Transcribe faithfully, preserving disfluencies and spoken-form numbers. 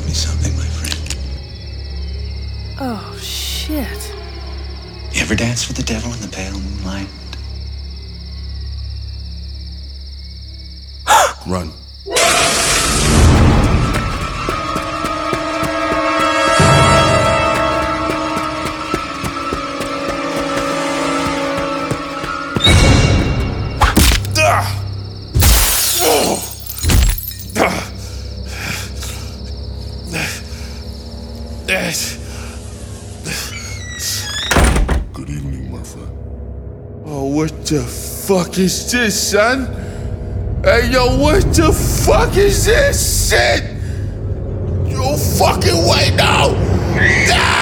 me something, my friend. Oh, shit. You ever dance with the devil in the pale moonlight? Run. Good evening, my friend. Oh, what the fuck is this, son? Hey, yo, what the fuck is this shit? You fucking wait now! Ah!